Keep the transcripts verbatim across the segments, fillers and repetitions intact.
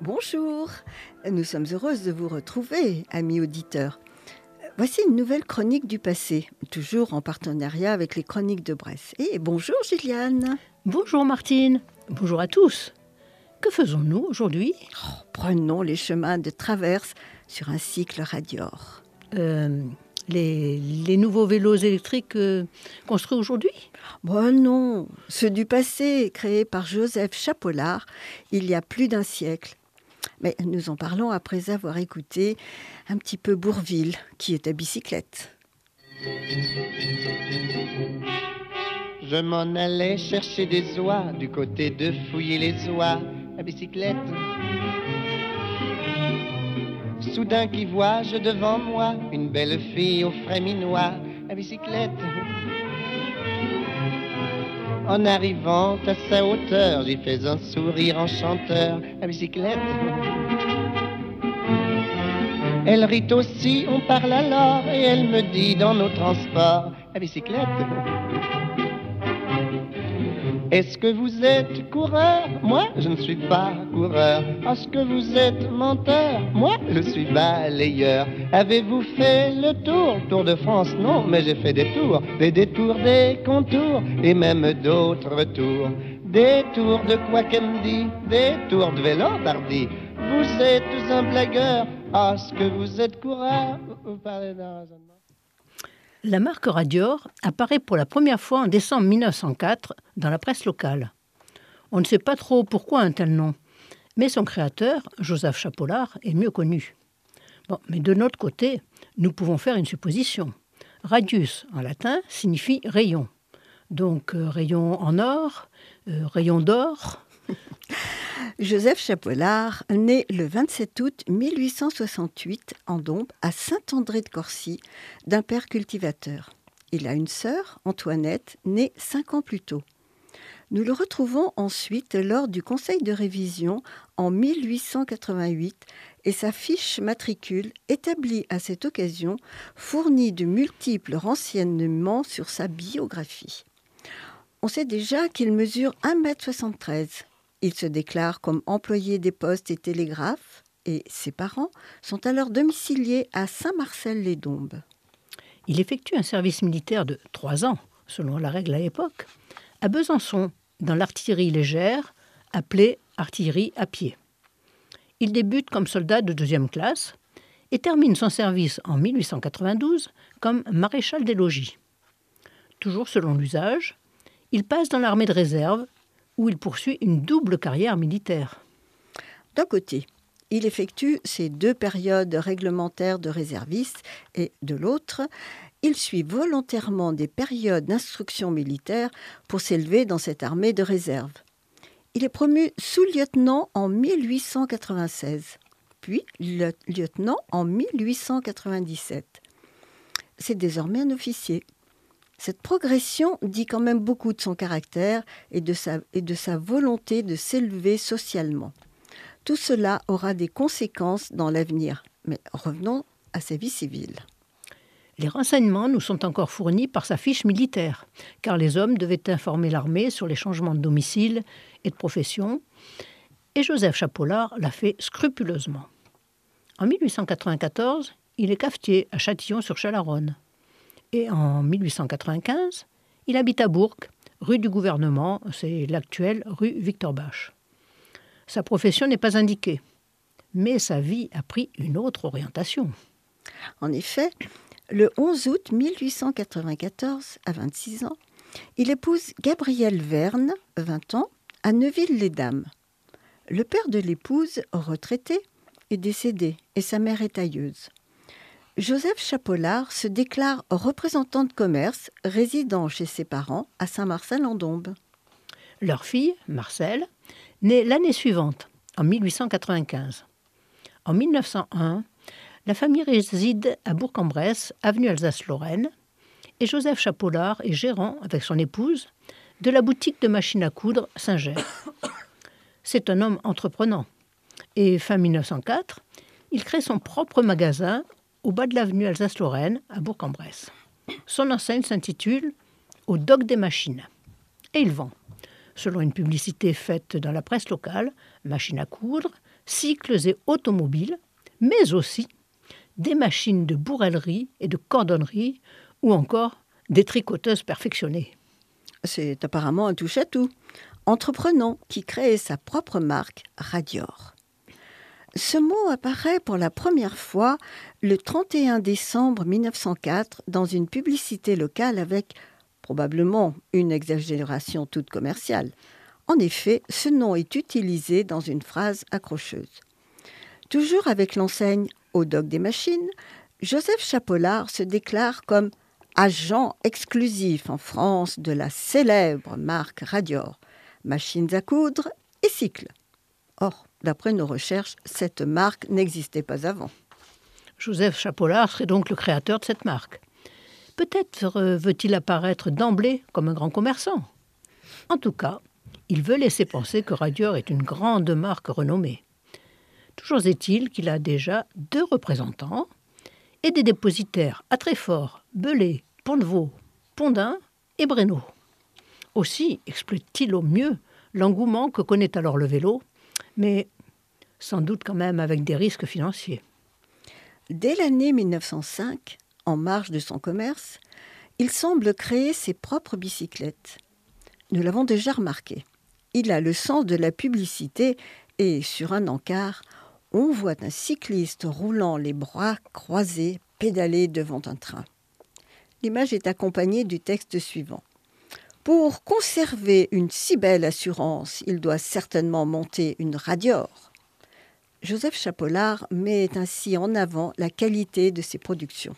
Bonjour, nous sommes heureuses de vous retrouver, amis auditeurs. Voici une nouvelle chronique du passé, toujours en partenariat avec les Chroniques de Bresse. Et bonjour Gilliane. Bonjour Martine, bonjour à tous. Que faisons-nous aujourd'hui ? Oh, prenons les chemins de traverse sur un cycle Radior. Euh, les, les nouveaux vélos électriques euh, construits aujourd'hui ? Bon non, ceux du passé, créés par Joseph Chapollard il y a plus d'un siècle. Mais nous en parlons après avoir écouté un petit peu Bourvil, qui est à bicyclette. Je m'en allais chercher des oies du côté de fouiller les oies à bicyclette. Soudain qui vois-je devant moi une belle fille au frais minois à bicyclette. En arrivant à sa hauteur, j'y fais un sourire enchanteur à bicyclette. Elle rit aussi, on parle alors, et elle me dit dans nos transports à bicyclette. Est-ce que vous êtes coureur ? Moi, je ne suis pas coureur. Est-ce que vous êtes menteur ? Moi, je suis balayeur. Avez-vous fait le tour, Tour de France ? Non, mais j'ai fait des tours, des détours, des contours, et même d'autres tours. Des tours de quoi qu'elle me dit, des tours de vélo d'Hardy. Vous êtes un blagueur. Est-ce que vous êtes coureur ? Vous parlez d'un raisonnement. La marque Radior apparaît pour la première fois en décembre mille neuf cent quatre dans la presse locale. On ne sait pas trop pourquoi un tel nom, mais son créateur, Joseph Chapollard, est mieux connu. Bon, mais de notre côté, nous pouvons faire une supposition. Radius, en latin, signifie rayon. Donc, euh, rayon en or, euh, rayon d'or. Joseph Chapollard, né le vingt-sept août mille huit cent soixante-huit en Dombes, à Saint-André-de-Corcy, d'un père cultivateur. Il a une sœur, Antoinette, née cinq ans plus tôt. Nous le retrouvons ensuite lors du conseil de révision en mille huit cent quatre-vingt-huit et sa fiche matricule, établie à cette occasion, fournit de multiples renseignements sur sa biographie. On sait déjà qu'il mesure un mètre soixante-treize. Il se déclare comme employé des postes et télégraphes et ses parents sont alors domiciliés à Saint-Marcel-les-Dombes. Il effectue un service militaire de trois ans, selon la règle à l'époque, à Besançon, dans l'artillerie légère, appelée artillerie à pied. Il débute comme soldat de deuxième classe et termine son service en mille huit cent quatre-vingt-douze comme maréchal des logis. Toujours selon l'usage, il passe dans l'armée de réserve, où il poursuit une double carrière militaire. D'un côté, il effectue ses deux périodes réglementaires de réserviste et de l'autre, il suit volontairement des périodes d'instruction militaire pour s'élever dans cette armée de réserve. Il est promu sous-lieutenant en mille huit cent quatre-vingt-seize, puis lieutenant en mille huit cent quatre-vingt-dix-sept. C'est désormais un officier. Cette progression dit quand même beaucoup de son caractère et de sa, et de sa volonté de s'élever socialement. Tout cela aura des conséquences dans l'avenir. Mais revenons à sa vie civile. Les renseignements nous sont encore fournis par sa fiche militaire, car les hommes devaient informer l'armée sur les changements de domicile et de profession, et Joseph Chapollard l'a fait scrupuleusement. En mille huit cent quatre-vingt-quatorze, il est cafetier à Châtillon-sur-Chalaronne. Et en mille huit cent quatre-vingt-quinze, il habite à Bourg, rue du Gouvernement, c'est l'actuelle rue Victor-Bache. Sa profession n'est pas indiquée, mais sa vie a pris une autre orientation. En effet, le onze août mille huit cent quatre-vingt-quatorze, à vingt-six ans, il épouse Gabrielle Verne, vingt ans, à Neuville-les-Dames. Le père de l'épouse, retraité, est décédé et sa mère est tailleuse. Joseph Chapollard se déclare représentant de commerce, résidant chez ses parents à Saint-Marcel-en-Dombes. Leur fille, Marcelle, naît l'année suivante, en mille huit cent quatre-vingt-quinze. En mille neuf cent un, la famille réside à Bourg-en-Bresse, avenue Alsace-Lorraine, et Joseph Chapollard est gérant, avec son épouse, de la boutique de machines à coudre Singer. C'est un homme entreprenant. Et fin mille neuf cent quatre, il crée son propre magasin au bas de l'avenue Alsace-Lorraine, à Bourg-en-Bresse. Son enseigne s'intitule « Au dock des machines ». Et il vend, selon une publicité faite dans la presse locale, machines à coudre, cycles et automobiles, mais aussi des machines de bourrellerie et de cordonnerie ou encore des tricoteuses perfectionnées. C'est apparemment un touche-à-tout. Entreprenant qui crée sa propre marque Radior. Ce mot apparaît pour la première fois le trente et un décembre mille neuf cent quatre dans une publicité locale avec probablement une exagération toute commerciale. En effet, ce nom est utilisé dans une phrase accrocheuse. Toujours avec l'enseigne au doc des machines, Joseph Chapolard se déclare comme agent exclusif en France de la célèbre marque Radior, machines à coudre et cycles. Or, d'après nos recherches, cette marque n'existait pas avant. Joseph Chapolard serait donc le créateur de cette marque. Peut-être veut-il apparaître d'emblée comme un grand commerçant. En tout cas, il veut laisser penser que Radior est une grande marque renommée. Toujours est-il qu'il a déjà deux représentants et des dépositaires à Treffort, Belay, Pont-de-Vaux, Pont-d'Ain et Breno. Aussi exploite-t-il au mieux l'engouement que connaît alors le vélo, mais sans doute quand même avec des risques financiers. Dès l'année mille neuf cent cinq, en marge de son commerce, il semble créer ses propres bicyclettes. Nous l'avons déjà remarqué. Il a le sens de la publicité et, sur un encart, on voit un cycliste roulant les bras croisés pédaler devant un train. L'image est accompagnée du texte suivant. Pour conserver une si belle assurance, il doit certainement monter une Radior. Joseph Chapolard met ainsi en avant la qualité de ses productions.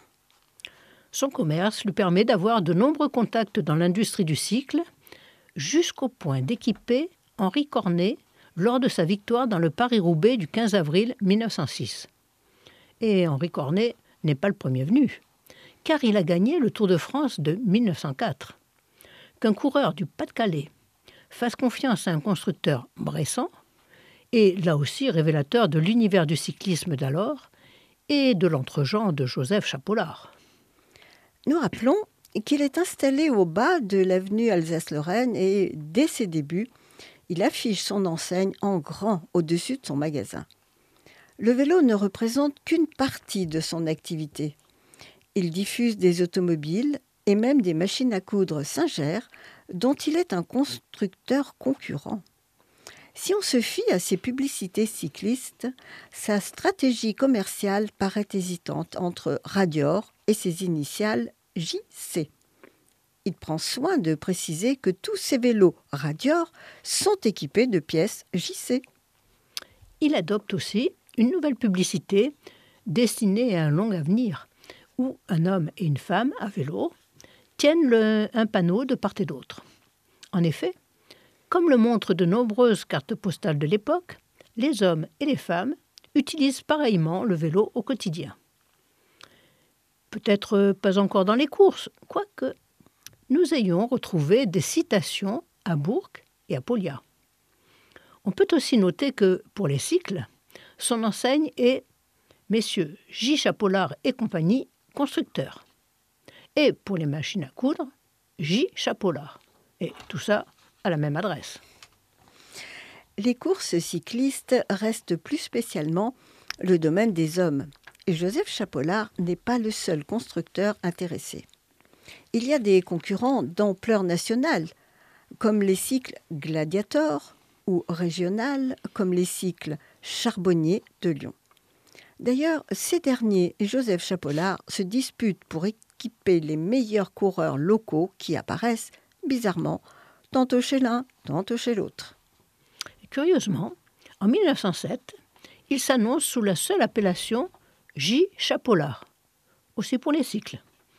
Son commerce lui permet d'avoir de nombreux contacts dans l'industrie du cycle, jusqu'au point d'équiper Henri Cornet lors de sa victoire dans le Paris-Roubaix du quinze avril mille neuf cent six. Et Henri Cornet n'est pas le premier venu, car il a gagné le Tour de France de mille neuf cent quatre. Qu'un coureur du Pas-de-Calais fasse confiance à un constructeur bressan est là aussi révélateur de l'univers du cyclisme d'alors et de l'entre-gens de Joseph Chapolard. Nous rappelons qu'il est installé au bas de l'avenue Alsace-Lorraine et, dès ses débuts, il affiche son enseigne en grand au-dessus de son magasin. Le vélo ne représente qu'une partie de son activité. Il diffuse des automobiles et même des machines à coudre Singer, dont il est un constructeur concurrent. Si on se fie à ses publicités cyclistes, sa stratégie commerciale paraît hésitante entre Radior et ses initiales J C. Il prend soin de préciser que tous ses vélos Radior sont équipés de pièces J C. Il adopte aussi une nouvelle publicité destinée à un long avenir, où un homme et une femme à vélo tiennent le, un panneau de part et d'autre. En effet, comme le montrent de nombreuses cartes postales de l'époque, les hommes et les femmes utilisent pareillement le vélo au quotidien. Peut-être pas encore dans les courses, quoique nous ayons retrouvé des citations à Bourg et à Paulias. On peut aussi noter que, pour les cycles, son enseigne est « Messieurs J. Chapolard et compagnie, constructeurs ». Et pour les machines à coudre, J. Chapolard. Et tout ça à la même adresse. Les courses cyclistes restent plus spécialement le domaine des hommes. Et Joseph Chapolard n'est pas le seul constructeur intéressé. Il y a des concurrents d'ampleur nationale, comme les cycles Gladiator, ou régionales, comme les cycles Charbonnier de Lyon. D'ailleurs, ces derniers et Joseph Chapolard se disputent pour équiper les meilleurs coureurs locaux qui apparaissent, bizarrement, tantôt chez l'un, tantôt chez l'autre. Curieusement, en mille neuf cent sept, il s'annonce sous la seule appellation J. Chapolard, aussi pour les cycles.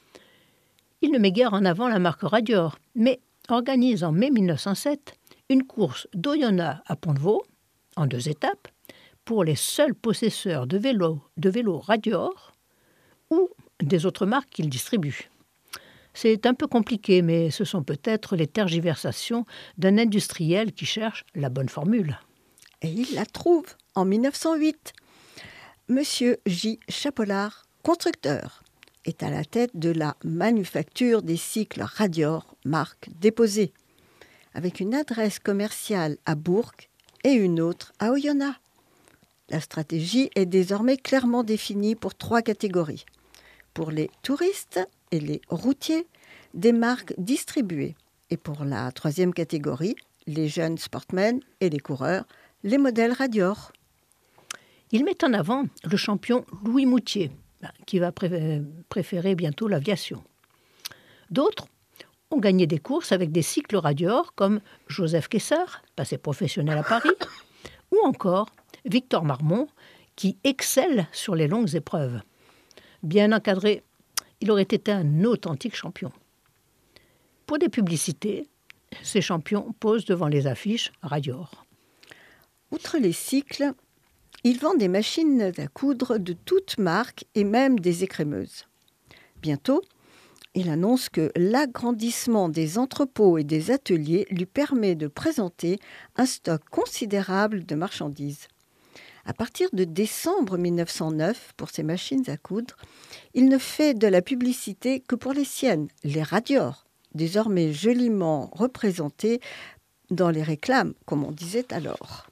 Il ne met guère en avant la marque Radior, mais organise en mai mille neuf cent sept une course d'Oyonnax à Pont-de-Vaux, en deux étapes, pour les seuls possesseurs de vélos de vélo Radior ou des autres marques qu'il distribue. C'est un peu compliqué, mais ce sont peut-être les tergiversations d'un industriel qui cherche la bonne formule. Et il la trouve en mille neuf cent huit. Monsieur J. Chapolard, constructeur, est à la tête de la manufacture des cycles Radior, marque déposée, avec une adresse commerciale à Bourg et une autre à Oyonnax. La stratégie est désormais clairement définie pour trois catégories. Pour les touristes et les routiers, des marques distribuées. Et pour la troisième catégorie, les jeunes sportmen et les coureurs, les modèles Radior. Il met en avant le champion Louis Moutier, qui va pré- préférer bientôt l'aviation. D'autres ont gagné des courses avec des cycles Radior, comme Joseph Kessler, passé professionnel à Paris, ou encore Victor Marmont, qui excelle sur les longues épreuves. Bien encadré, il aurait été un authentique champion. Pour des publicités, ces champions posent devant les affiches Radior. Outre les cycles, ils vendent des machines à coudre de toutes marques et même des écrémeuses. Bientôt, il annonce que l'agrandissement des entrepôts et des ateliers lui permet de présenter un stock considérable de marchandises. À partir de décembre mille neuf cent neuf, pour ses machines à coudre, il ne fait de la publicité que pour les siennes, les Radior, désormais joliment représentées dans les réclames, comme on disait alors.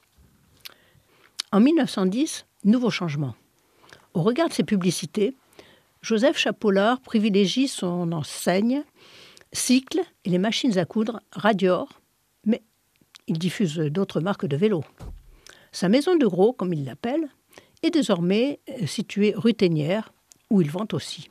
En mille neuf cent dix, nouveau changement. Au regard de ses publicités, Joseph Chapollard privilégie son enseigne, cycle et les machines à coudre Radior, mais il diffuse d'autres marques de vélos. Sa maison de gros, comme il l'appelle, est désormais située rue Thénières, où il vend aussi.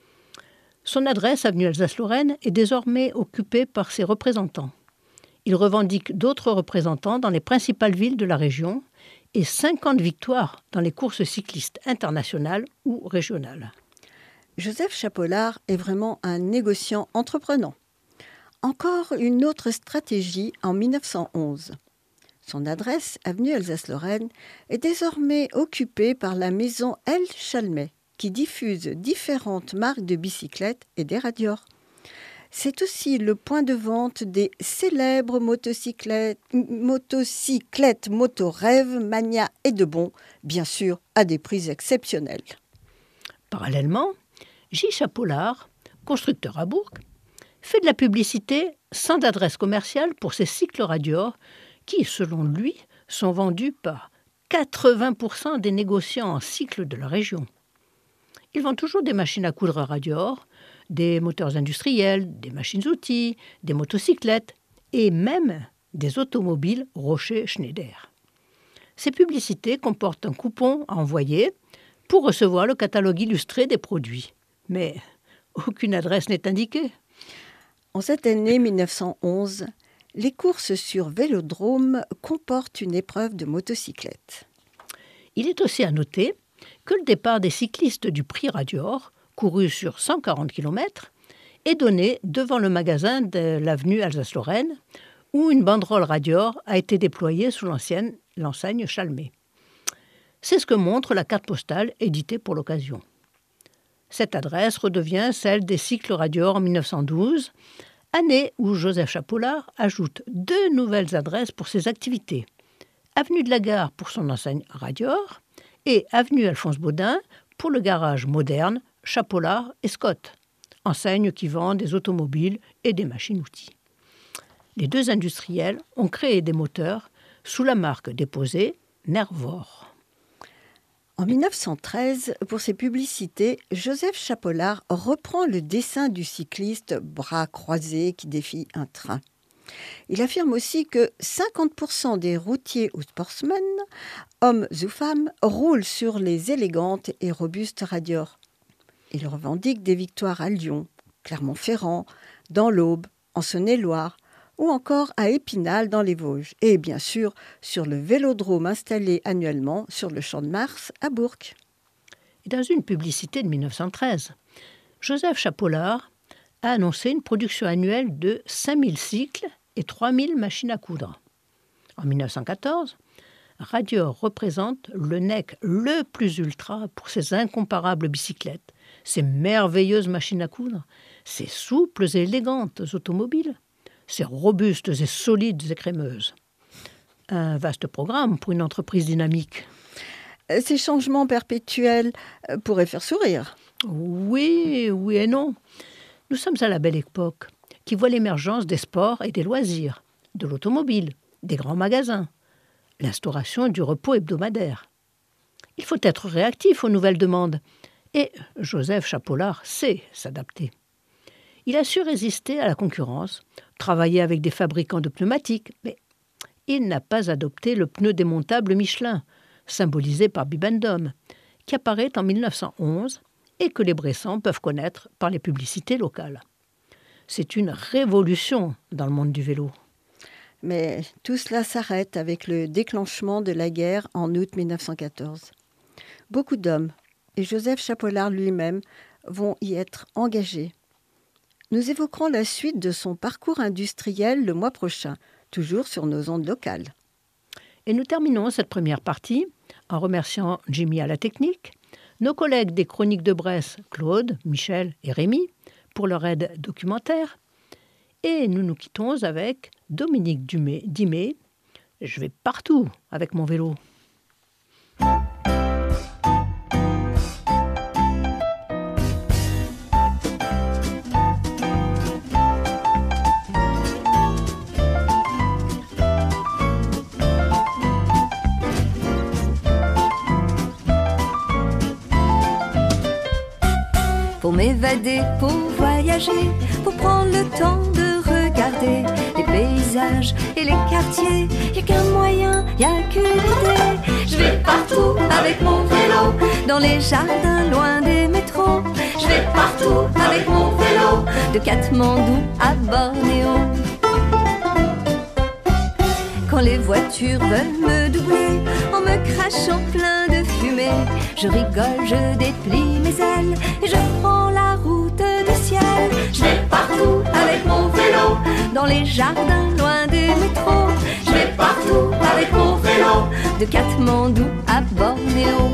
Son adresse, avenue Alsace-Lorraine, est désormais occupée par ses représentants. Il revendique d'autres représentants dans les principales villes de la région et cinquante victoires dans les courses cyclistes internationales ou régionales. Joseph Chapollard est vraiment un négociant entreprenant. Encore une autre stratégie en mille neuf cent onze. Son adresse, avenue Alsace-Lorraine, est désormais occupée par la maison L. Chalmet, qui diffuse différentes marques de bicyclettes et des Radior. C'est aussi le point de vente des célèbres motocyclettes, motocyclettes Motorêve, Mania et Debon, bien sûr à des prix exceptionnels. Parallèlement, J. Chapollard, constructeur à Bourg, fait de la publicité sans adresse commerciale pour ses cycles Radior qui, selon lui, sont vendus par quatre-vingts pour cent des négociants en cycle de la région. Il vend toujours des machines à coudre Radior, des moteurs industriels, des machines-outils, des motocyclettes et même des automobiles Rocher-Schneider. Ces publicités comportent un coupon à envoyer pour recevoir le catalogue illustré des produits. Mais aucune adresse n'est indiquée. En cette année mille neuf cent onze, les courses sur vélodrome comportent une épreuve de motocyclette. Il est aussi à noter que le départ des cyclistes du Prix Radior, couru sur cent quarante kilomètres, est donné devant le magasin de l'avenue Alsace-Lorraine, où une banderole Radior a été déployée sous l'ancienne l'enseigne Chalmet. C'est ce que montre la carte postale éditée pour l'occasion. Cette adresse redevient celle des cycles Radior en mille neuf cent douze, année où Joseph Chapollard ajoute deux nouvelles adresses pour ses activités. Avenue de la Gare pour son enseigne Radior et avenue Alphonse Baudin pour le garage moderne Chapollard et Scott, enseigne qui vend des automobiles et des machines-outils. Les deux industriels ont créé des moteurs sous la marque déposée Nervor. En mille neuf cent treize, pour ses publicités, Joseph Chapollard reprend le dessin du cycliste bras croisés qui défie un train. Il affirme aussi que cinquante pour cent des routiers ou sportsmen, hommes ou femmes, roulent sur les élégantes et robustes Radior. Il revendique des victoires à Lyon, Clermont-Ferrand, dans l'Aube, en Saône-et-Loire, ou encore à Épinal dans les Vosges, et bien sûr sur le vélodrome installé annuellement sur le Champ de Mars à Bourg. Et dans une publicité de mille neuf cent treize, Joseph Chapollard a annoncé une production annuelle de cinq mille cycles et trois mille machines à coudre. En mille neuf cent quatorze, Radior représente le N E C le plus ultra pour ses incomparables bicyclettes, ses merveilleuses machines à coudre, ses souples et élégantes automobiles, ses robustes et solides écrémeuses. Un vaste programme pour une entreprise dynamique. Ces changements perpétuels pourraient faire sourire. Oui, oui et non. Nous sommes à la belle époque qui voit l'émergence des sports et des loisirs, de l'automobile, des grands magasins, l'instauration du repos hebdomadaire. Il faut être réactif aux nouvelles demandes. Et Joseph Chapollard sait s'adapter. Il a su résister à la concurrence, travailler avec des fabricants de pneumatiques, mais il n'a pas adopté le pneu démontable Michelin, symbolisé par Bibendum, qui apparaît en mille neuf cent onze et que les Bressans peuvent connaître par les publicités locales. C'est une révolution dans le monde du vélo. Mais tout cela s'arrête avec le déclenchement de la guerre en août mille neuf cent quatorze. Beaucoup d'hommes, et Joseph Chapollard lui-même, vont y être engagés. Nous évoquerons la suite de son parcours industriel le mois prochain, toujours sur nos ondes locales. Et nous terminons cette première partie en remerciant Jimmy à la technique, nos collègues des Chroniques de Bresse, Claude, Michel et Rémi, pour leur aide documentaire. Et nous nous quittons avec Dominique Dumay, Dimé. Je vais partout avec mon vélo. Pour m'évader, pour voyager, pour prendre le temps de regarder les paysages et les quartiers. Y'a qu'un moyen, y'a qu'une idée. Je vais partout avec mon vélo, dans les jardins, loin des métros. Je vais partout avec mon vélo, de Katmandou à Bornéo. Quand les voitures veulent me doubler, en me crachant plein de fumée, je rigole, je déplie mes ailes et je prends la route du ciel. Je vais partout avec mon vélo, dans les jardins, loin des métros. Je vais partout avec mon vélo, de Katmandou à Bornéo.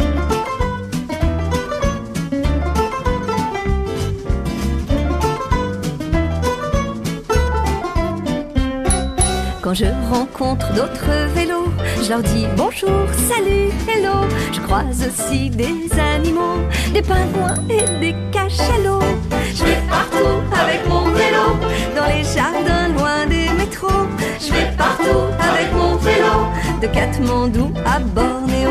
Quand je rencontre d'autres vélos, je leur dis bonjour, salut, hello. Je croise aussi des animaux, des pingouins et des cachalots. Je vais partout avec mon vélo, dans les jardins, loin des métros. Je vais partout avec mon vélo, de Katmandou à Bornéo.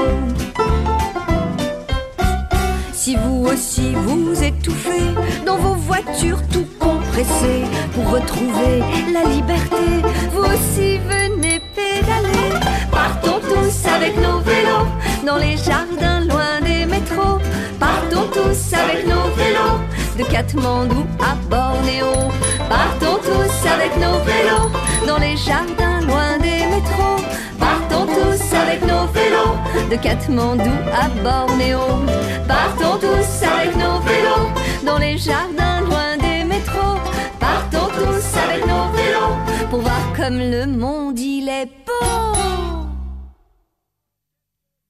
Si vous aussi vous étouffez dans vos voitures tout compressées, pour retrouver la liberté, vous aussi venez pédaler. Partons tous avec nos vélos, dans les jardins loin des métros. Partons tous avec nos vélos, de Katmandou à Bornéo. Partons tous avec nos vélos, dans les jardins loin des métros. Partons tous avec nos vélos, de Katmandou à Bornéo. Partons tous avec nos vélos, dans les jardins loin des métros. Partons tous avec nos vélos, pour voir comme le monde il est beau.